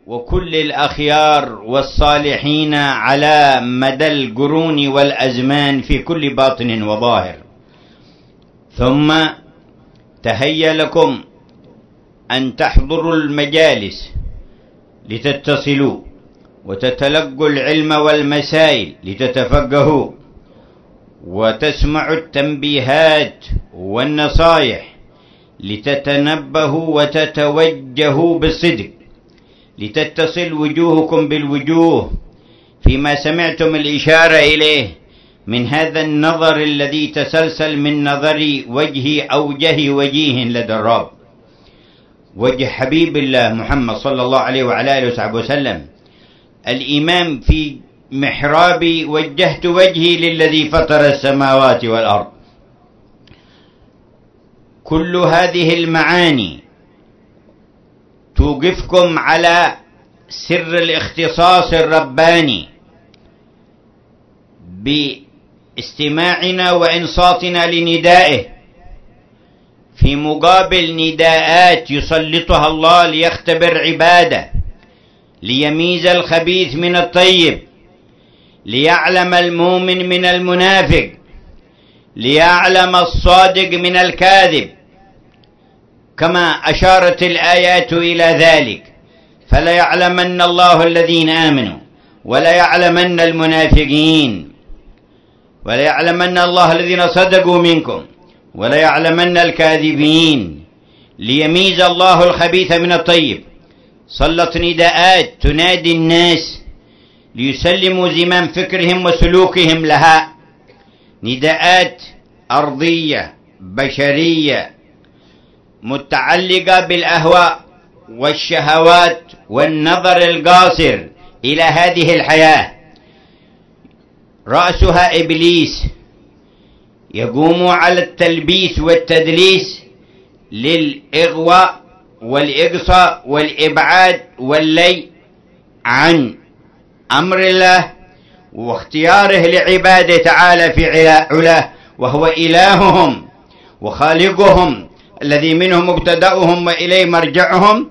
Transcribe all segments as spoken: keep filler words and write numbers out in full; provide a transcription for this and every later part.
وكل الأخيار والصالحين على مدى القرون والأزمان في كل باطن وظاهر. ثم تهيأ لكم أن تحضروا المجالس لتتصلوا وتتلقوا العلم والمسائل لتتفقهوا وتسمعوا التنبيهات والنصائح لتتنبهوا وتتوجهوا بالصدق، لتتصل وجوهكم بالوجوه فيما سمعتم الإشارة إليه من هذا النظر الذي تسلسل من نظر وجه أوجه وجيه لدى الرب، وجه حبيب الله محمد صلى الله عليه وعلى آله وصحبه وسلم. الإمام في محرابي وجهت وجهي للذي فطر السماوات والأرض. كل هذه المعاني توقفكم على سر الاختصاص الرباني باستماعنا وإنصاتنا لندائه في مقابل نداءات يسلطها الله ليختبر عباده، ليميز الخبيث من الطيب، ليعلم المؤمن من المنافق، ليعلم الصادق من الكاذب، كما أشارت الآيات إلى ذلك. فلا يعلمن الله الذين آمنوا ولا يعلمن المنافقين ولا يعلمن الله الذين صدقوا منكم ولا يعلمن الكاذبين، ليميز الله الخبيث من الطيب. صلت نداءات تنادي الناس ليسلموا زمام فكرهم وسلوكهم لها، نداءات أرضية بشرية متعلقة بالأهواء والشهوات والنظر القاصر إلى هذه الحياة، رأسها إبليس يقوم على التلبيس والتدليس للإغواء والإقصاء والإبعاد واللي عن أمر الله واختياره لعباده تعالى في علاه، وهو إلههم وخالقهم الذي منه مبتدأهم وإليه مرجعهم،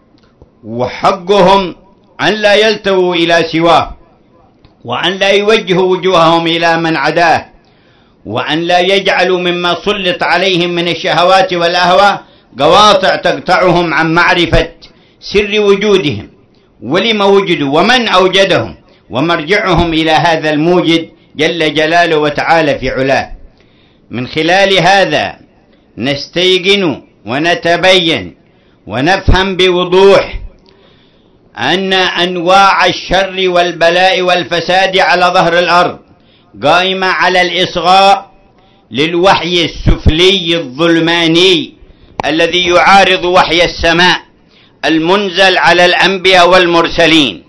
وحقهم أن لا يلتووا إلى سواه، وأن لا يوجهوا وجوههم إلى من عداه، وأن لا يجعلوا مما سلط عليهم من الشهوات والأهواء قواطع تقطعهم عن معرفة سر وجودهم ولما وجدوا ومن أوجدهم، ومرجعهم إلى هذا الموجد جل جلاله وتعالى في علاه. من خلال هذا نستيقن ونتبين ونفهم بوضوح أن أنواع الشر والبلاء والفساد على ظهر الأرض قائمة على الإصغاء للوحي السفلي الظلماني الذي يعارض وحي السماء المنزل على الأنبياء والمرسلين.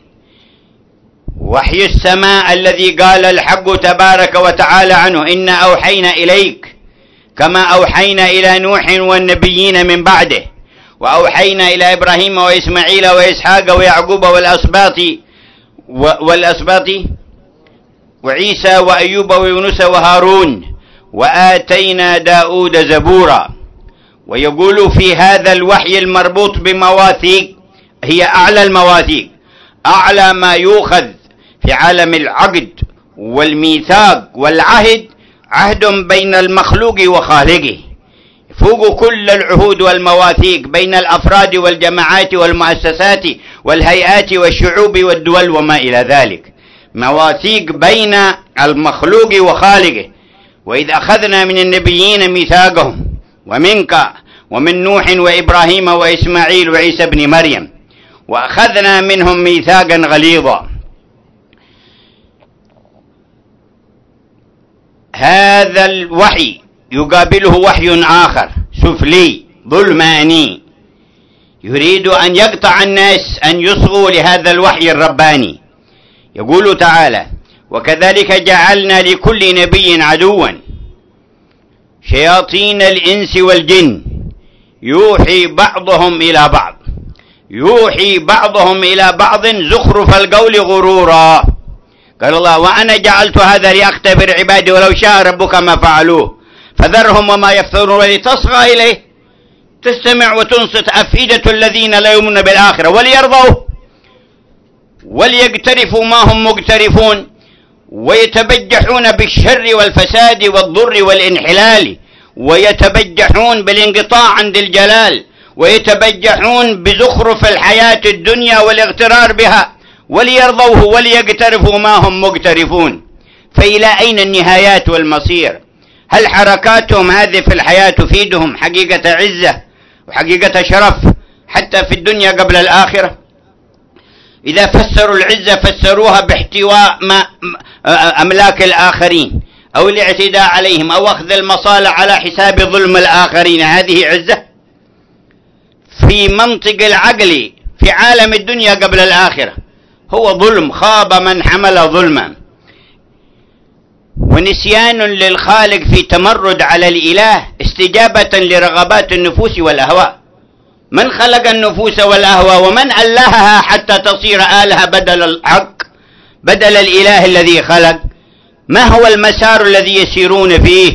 وحي السماء الذي قال الحق تبارك وتعالى عنه: إنا أوحينا إليك كما أوحينا إلى نوح والنبيين من بعده، وأوحينا إلى إبراهيم وإسماعيل وإسحاق ويعقوب والأسباط والأسباط وعيسى وأيوب ويونس وهارون، وآتينا داود زبورا. ويقول في هذا الوحي المربوط بمواثيق هي أعلى المواثيق، أعلى ما يؤخذ في عالم العقد والميثاق والعهد، عهد بين المخلوق وخالقه، فوق كل العهود والمواثيق بين الأفراد والجماعات والمؤسسات والهيئات والشعوب والدول وما إلى ذلك، مواثيق بين المخلوق وخالقه. وإذ أخذنا من النبيين ميثاقهم ومنك ومن نوح وإبراهيم وإسماعيل وعيسى بن مريم وأخذنا منهم ميثاقا غليظا. هذا الوحي يقابله وحي آخر سفلي ظلماني يريد أن يقطع الناس أن يصغوا لهذا الوحي الرباني. يقول تعالى: وكذلك جعلنا لكل نبي عدوا شياطين الإنس والجن يوحي بعضهم إلى بعض يوحي بعضهم إلى بعض زخرف القول غرورا. قال الله: وأنا جعلت هذا لأختبر عبادي ولو شاء ربك ما فعلوه فذرهم وما يفترون ولتصغى إليه تستمع وتنصت أفئدة الذين لا يؤمنون بالآخرة وليرضوا وليقترفوا ما هم مقترفون، ويتبجحون بالشر والفساد والضر والانحلال، ويتبجحون بالانقطاع عند الجلال، ويتبجحون بزخرف الحياة الدنيا والاغترار بها، وليرضوه وليقترفوا ما هم مقترفون. فإلى أين النهايات والمصير؟ هل حركاتهم هذه في الحياة تفيدهم حقيقة عزة وحقيقة شرف حتى في الدنيا قبل الآخرة؟ إذا فسروا العزة فسروها باحتواء ما أملاك الآخرين أو الاعتداء عليهم أو أخذ المصالح على حساب ظلم الآخرين، هذه عزة؟ في منطق العقل في عالم الدنيا قبل الآخرة هو ظلم، خاب من حمل ظلما، ونسيان للخالق في تمرد على الإله استجابة لرغبات النفوس والأهواء. من خلق النفوس والأهواء ومن ألهها حتى تصير آلهة بدل الحق، بدل الإله الذي خلق؟ ما هو المسار الذي يسيرون فيه؟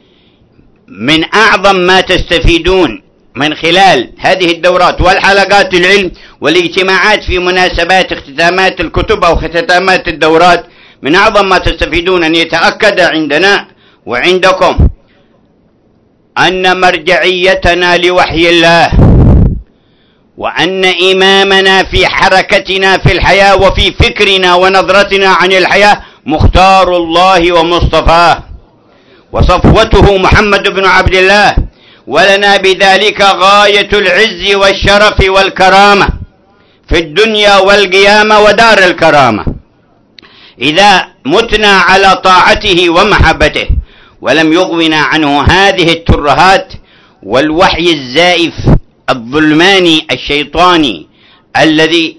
من أعظم ما تستفيدون من خلال هذه الدورات والحلقات العلم والاجتماعات في مناسبات اختتامات الكتب أو اختتامات الدورات، من أعظم ما تستفيدون أن يتأكد عندنا وعندكم أن مرجعيتنا لوحي الله، وأن إمامنا في حركتنا في الحياة وفي فكرنا ونظرتنا عن الحياة مختار الله ومصطفاه وصفوته محمد بن عبد الله، ولنا بذلك غاية العز والشرف والكرامة في الدنيا والقيامة ودار الكرامة، إذا متنا على طاعته ومحبته ولم يغونا عنه هذه الترهات والوحي الزائف الظلماني الشيطاني الذي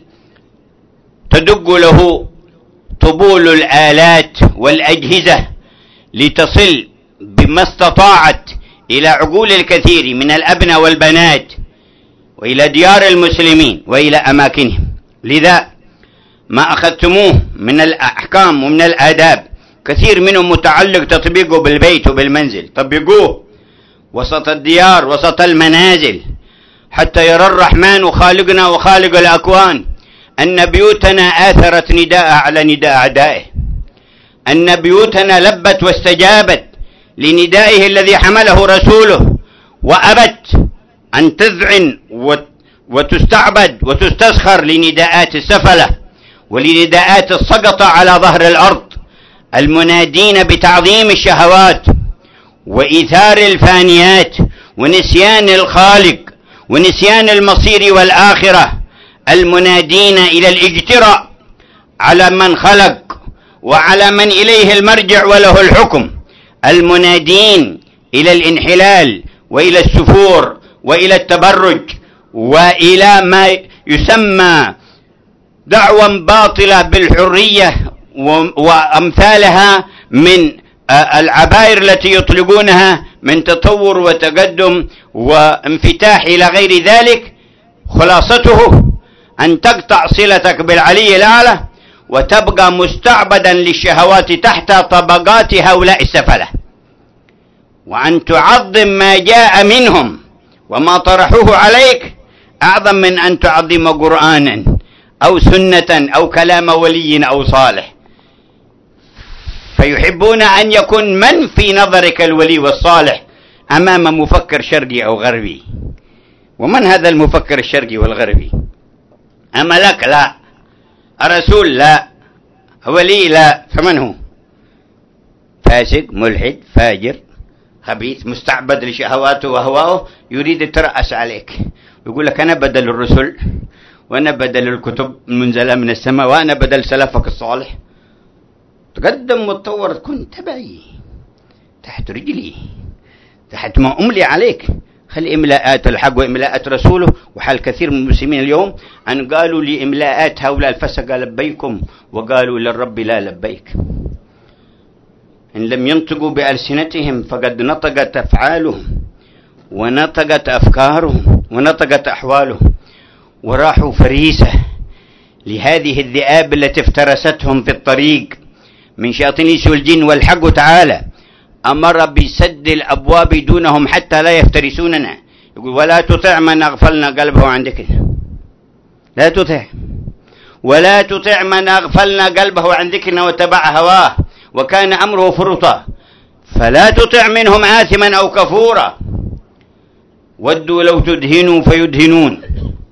تدق له طبول الآلات والأجهزة لتصل بما استطاعت إلى عقول الكثير من الأبناء والبنات وإلى ديار المسلمين وإلى أماكنهم. لذا ما أخذتموه من الأحكام ومن الآداب كثير منهم متعلق تطبيقه بالبيت وبالمنزل، طبقوه وسط الديار وسط المنازل حتى يرى الرحمن خالقنا وخالق الأكوان أن بيوتنا آثرت نداء على نداء أعدائه، أن بيوتنا لبت واستجابت لندائه الذي حمله رسوله، وأبت أن تذعن وتستعبد وتستسخر لنداءات السفلة ولنداءات السقطة على ظهر الأرض المنادين بتعظيم الشهوات وإيثار الفانيات ونسيان الخالق ونسيان المصير والآخرة، المنادين إلى الاجتراء على من خلق وعلى من إليه المرجع وله الحكم، المنادين إلى الانحلال وإلى السفور وإلى التبرج وإلى ما يسمى دعوى باطلة بالحرية وأمثالها من العبائر التي يطلقونها من تطور وتقدم وانفتاح إلى غير ذلك. خلاصته أن تقطع صلتك بالعلي الأعلى وتبقى مستعبدا للشهوات تحت طبقات هؤلاء السفلة، وأن تعظم ما جاء منهم وما طرحوه عليك أعظم من أن تعظم قرآنا أو سنة أو كلام ولي أو صالح. فيحبون أن يكون من في نظرك الولي والصالح أمام مفكر شرقي أو غربي. ومن هذا المفكر الشرقي والغربي؟ أملك؟ لا. الرسول؟ لا. ولي؟ لا. فمن هو؟ فاسق ملحد فاجر خبيث مستعبد لشهواته وهواه يريد يترأس عليك يقول لك أنا بدل الرسل وأنا بدل الكتب المنزلة من السماء وأنا بدل سلفك الصالح. تقدم وتطور تكون تبعي تحت رجلي تحت ما أملي عليك. خلي إملاءات الحق وإملاءات رسوله. وحال كثير من المسلمين اليوم أن قالوا لي إملاءات هؤلاء الفسقة لبيكم وقالوا للرب لا لبيك. إن لم ينطقوا بألسنتهم فقد نطقت أفعالهم ونطقت أفكارهم ونطقت أحوالهم، وراحوا فريسة لهذه الذئاب التي افترستهم في الطريق من شياطين الإنس والجن. والحق تعالى أمر بسد الأبواب دونهم حتى لا يفترسوننا. يقول ولا تطع من أغفلنا قلبه عن ذكرنا. لا تطع ولا تطع من أغفلنا قلبه عن ذكرنا واتبع هواه وكان أمره فرطا فلا تطع منهم آثما أو كفورا ودوا لو تدهنوا فيدهنون.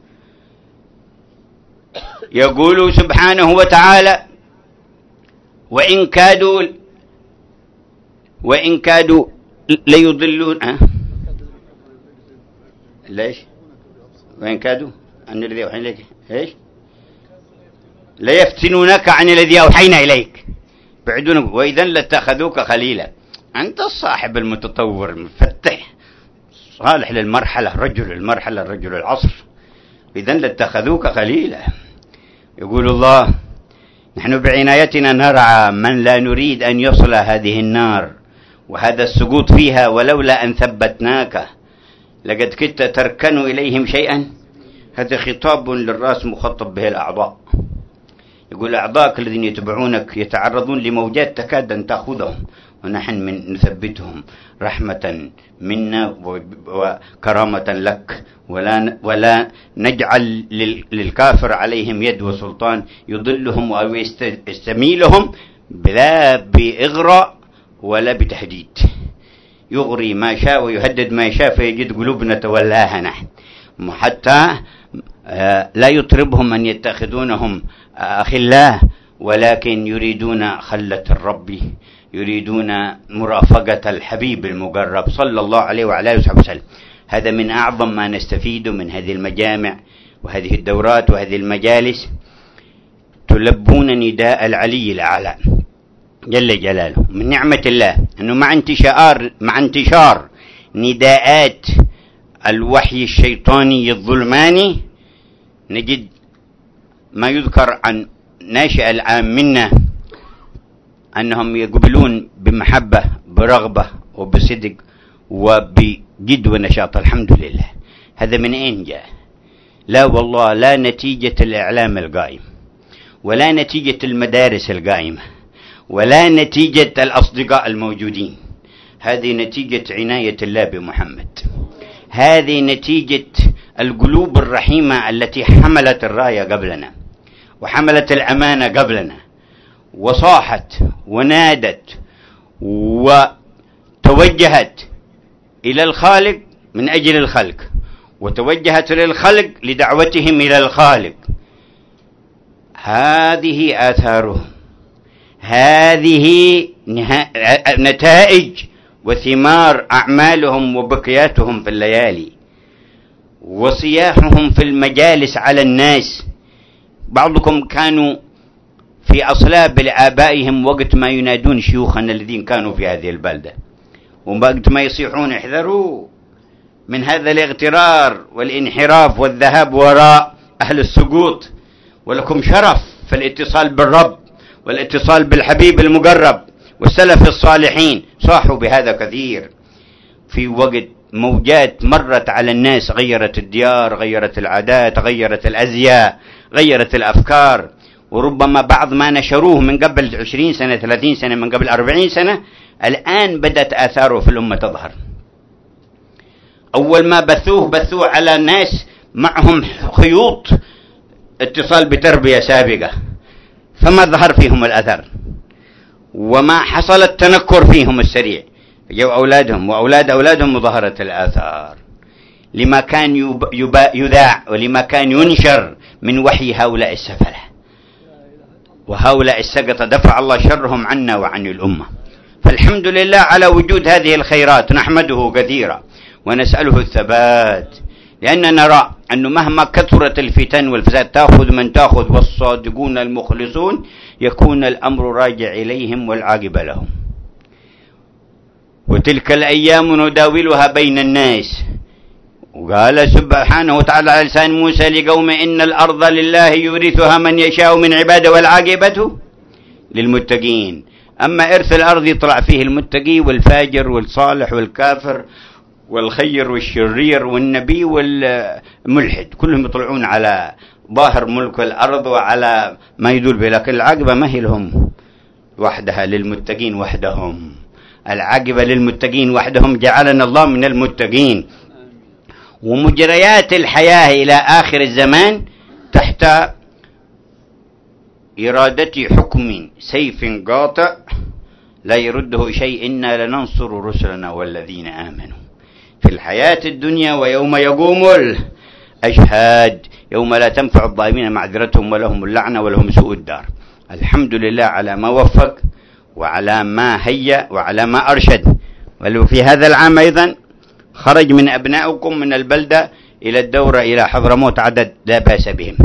يقول سبحانه وتعالى وإن كادوا وإن كادوا ليضلون أه؟ ليش وإن كادوا أن الذي أوحينا إليك إيش ليفتنونك عن الذي أوحينا إليك بعدونك وإذا لاتخذوك خليلا. أنت الصاحب المتطور المفتح صالح للمرحلة رجل المرحلة رجل العصر إذا لاتخذوك خليلا. يقول الله نحن بعنايتنا نرعى من لا نريد أن يصل هذه النار وهذا السقوط فيها ولولا أن ثبتناك لقد كدت تركن إليهم شيئا. هذا خطاب للرأس مخطب به الأعضاء. يقول أعضاءك الذين يتبعونك يتعرضون لموجات تكاد أن تأخذهم ونحن من نثبتهم رحمة منا وكرامة لك ولا ولا نجعل للكافر عليهم يد وسلطان يضلهم أو يستميلهم بلا بإغراء ولا بتهديد. يغري ما شاء ويهدد ما شاء فيجد قلوبنا تولاها نحن حتى لا يطربهم أن يتخذونهم أخلاء ولكن يريدون خلة الرب يريدون مرافقة الحبيب المقرب صلى الله عليه وعلى آله وصحبه وسلم. هذا من أعظم ما نستفيد من هذه المجامع وهذه الدورات وهذه المجالس. تلبون نداء العلي الأعلى جل جلاله. من نعمة الله أنه مع انتشار مع انتشار نداءات الوحي الشيطاني الظلماني نجد ما يذكر عن ناشئ العام منا أنهم يقبلون بمحبة برغبة وبصدق وبجد ونشاط. الحمد لله. هذا من أين جاء؟ لا والله لا نتيجة الإعلام القائم ولا نتيجة المدارس القائمة ولا نتيجة الأصدقاء الموجودين. هذه نتيجة عناية الله بمحمد. هذه نتيجة القلوب الرحيمة التي حملت الراية قبلنا وحملت الأمانة قبلنا وصاحت ونادت وتوجهت إلى الخالق من أجل الخلق وتوجهت للخلق لدعوتهم إلى الخالق. هذه آثارهم. هذه نتائج وثمار أعمالهم وبقياتهم في الليالي وصياحهم في المجالس على الناس. بعضكم كانوا في أصلاب لآبائهم وقت ما ينادون شيوخنا الذين كانوا في هذه البلدة ووقت ما يصيحون احذروا من هذا الاغترار والانحراف والذهاب وراء أهل السقوط ولكم شرف في الاتصال بالرب والاتصال بالحبيب المقرب والسلف الصالحين. صاحوا بهذا كثير في وقت موجات مرت على الناس غيرت الديار غيرت العادات غيرت الأزياء غيرت الأفكار وربما بعض ما نشروه من قبل عشرين سنة ثلاثين سنة من قبل أربعين سنة الآن بدأت آثاره في الأمة تظهر. أول ما بثوه بثوه على ناس معهم خيوط اتصال بتربية سابقة فما ظهر فيهم الأثر وما حصل التنكر فيهم السريع. جو أولادهم وأولاد أولادهم وظهرت الآثار لما كان يذاع ولما كان ينشر من وحي هؤلاء السفلة وهؤلاء السقطة. دفع الله شرهم عنا وعن الأمة. فالحمد لله على وجود هذه الخيرات نحمده كثيرا ونسأله الثبات لأننا نرى أنه مهما كثرت الفتن والفساد تأخذ من تأخذ والصادقون المخلصون يكون الأمر راجع إليهم والعاقبة لهم. وتلك الأيام نداولها بين الناس. وقال سبحانه وتعالى على لسان موسى لقوم إن الأرض لله يورثها من يشاء من عباده والعاقبة للمتقين. أما إرث الأرض يطلع فيه المتقي والفاجر والصالح والكافر والخير والشرير والنبي والملحد كلهم يطلعون على ظاهر ملك الأرض وعلى ما يدل به. لكن العاقبة ما هي لهم وحدها للمتقين وحدهم. العاقبة للمتقين وحدهم جعلنا الله من المتقين. ومجريات الحياة إلى آخر الزمان تحت إرادة حكم سيف قاطع لا يرده شيء إنا لننصر رسلنا والذين آمنوا في الحياة الدنيا ويوم يقوم الأشهاد يوم لا تنفع الظالمين معذرتهم ولهم اللعنة ولهم سوء الدار. الحمد لله على ما وفق وعلى ما هيأ وعلى ما أرشد. وفي هذا العام أيضا خرج من أبنائكم من البلدة إلى الدورة إلى حضرموت عدد لا بأس بهم،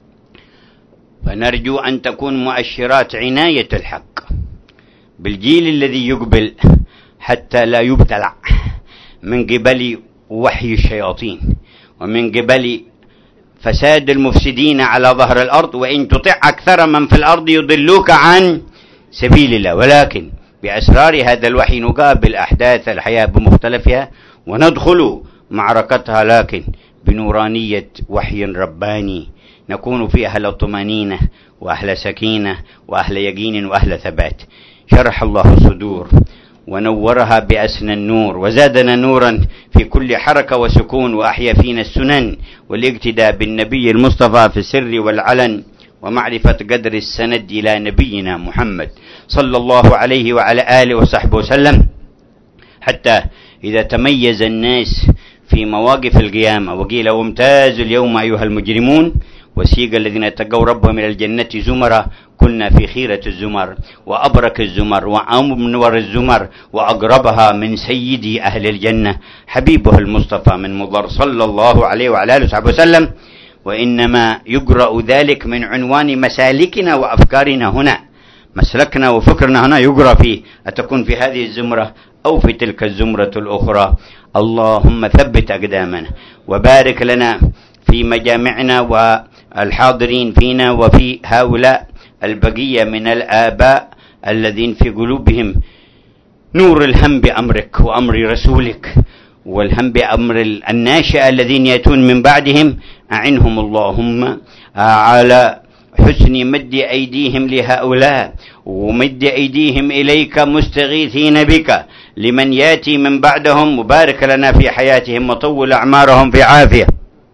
فنرجو أن تكون مؤشرات عناية الحق بالجيل الذي يقبل حتى لا يبتلع من قبل وحي الشياطين ومن قبل فساد المفسدين على ظهر الأرض، وإن تطع أكثر من في الأرض يضلوك عن سبيل الله. ولكن بأسرار هذا الوحي نقابل أحداث الحياة بمختلفها وندخل معركتها، لكن بنورانية وحي رباني نكون فيه أهل طمأنينة وأهل سكينة وأهل يقين وأهل ثبات. شرح الله الصدور ونورها بأسنى النور وزادنا نورا في كل حركة وسكون، وأحيا فينا السنن والاقتداء بالنبي المصطفى في السر والعلن ومعرفة قدر السند إلى نبينا محمد صلى الله عليه وعلى آله وصحبه وسلم، حتى إذا تميز الناس في مواقف القيامة وقيل وامتازوا اليوم أيها المجرمون وسيق الذين اتقوا ربهم إلى الجنة زمرا كنا في خيرة الزمر وأبرك الزمر وأمنور الزمر وأقربها من سيدي أهل الجنة حبيبه المصطفى من مضر صلى الله عليه وعلى آله وصحبه وسلم. وإنما يقرأ ذلك من عنوان مسالكنا وأفكارنا هنا، مسلكنا وفكرنا هنا يقرأ فيه أتكون في هذه الزمرة أو في تلك الزمرة الأخرى. اللهم ثبت أقدامنا وبارك لنا في مجامعنا والحاضرين فينا وفي هؤلاء البقية من الآباء الذين في قلوبهم نور الهم بأمرك وأمر رسولك والهم بأمر الناشئة الذين يأتون من بعدهم. أعنهم اللهم على حسن مد أيديهم لهؤلاء ومد أيديهم إليك مستغيثين بك لمن يأتي من بعدهم، وبارك لنا في حياتهم وطول أعمارهم في عافية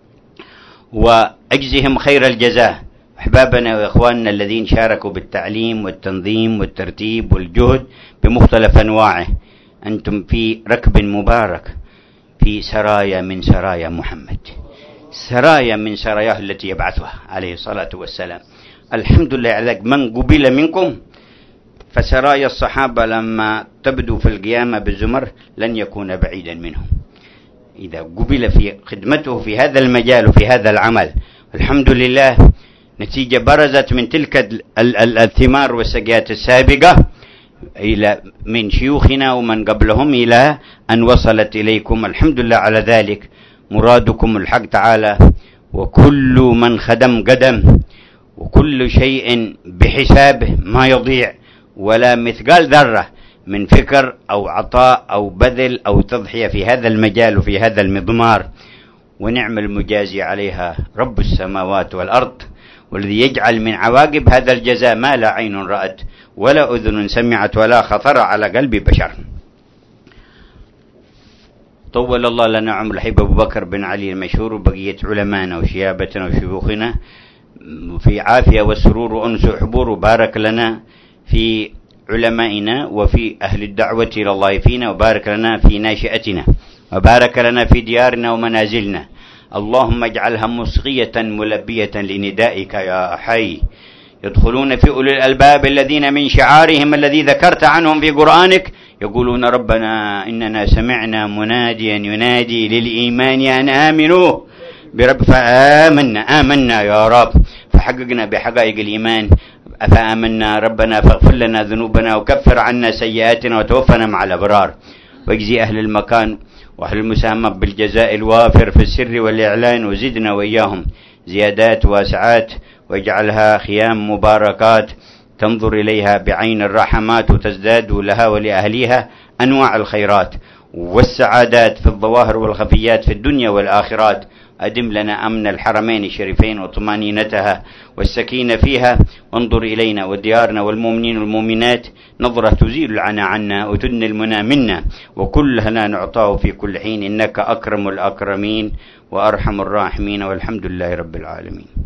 وأجزهم خير الجزاء. أحبابنا وإخواننا الذين شاركوا بالتعليم والتنظيم والترتيب والجهد بمختلف أنواعه، أنتم في ركب مبارك في سرايا من سرايا محمد، سرايا من سراياه التي يبعثها عليه الصلاة والسلام. الحمد لله على من قبل منكم، فسرايا الصحابة لما تبدو في القيامة بالزمر لن يكون بعيدا منهم إذا قبل في خدمته في هذا المجال وفي هذا العمل. الحمد لله نتيجة برزت من تلك الثمار والسقيات السابقة إلى من شيوخنا ومن قبلهم إلى أن وصلت إليكم. الحمد لله على ذلك. مرادكم الحق تعالى، وكل من خدم قدم، وكل شيء بحسابه ما يضيع ولا مثقال ذرة من فكر أو عطاء أو بذل أو تضحية في هذا المجال وفي هذا المضمار، ونعم المجازي عليها رب السماوات والأرض، والذي يجعل من عواقب هذا الجزاء ما لا عين رأت ولا أذن سمعت ولا خطر على قلب بشر. طول الله لنا عمر الحبيب أبو بكر بن علي المشهور وبقية علمائنا وشيابتنا وشيوخنا في عافية والسرور وأنس وحبور، وبارك لنا في علمائنا وفي أهل الدعوة إلى الله فينا، وبارك لنا في ناشئتنا، وبارك لنا في ديارنا ومنازلنا. اللهم اجعلها مصغية ملبية لندائك يا حي. يدخلون في أولي الألباب الذين من شعارهم الذي ذكرت عنهم في قرآنك يقولون ربنا إننا سمعنا مناديا ينادي للإيمان أن آمنوا برب فآمنا آمنا يا رب، فحققنا بحقائق الإيمان فآمنا ربنا فاغفر لنا ذنوبنا وكفر عنا سيئاتنا وتوفنا مع الأبرار، واجزي أهل المكان وأهل المساهمة بالجزاء الوافر في السر والإعلان، وزدنا وإياهم زيادات واسعات، واجعلها خيام مباركات تنظر إليها بعين الرحمات وتزداد لها ولأهليها أنواع الخيرات والسعادات في الظواهر والخفيات في الدنيا والآخرات. أدم لنا أمن الحرمين الشريفين وطمانينتها والسكينة فيها، وانظر إلينا وديارنا والمؤمنين والمؤمنات نظرة تزيل العنا عنا وتدني المنى منا، وكلنا نعطاه في كل حين إنك أكرم الأكرمين وأرحم الراحمين، والحمد لله رب العالمين.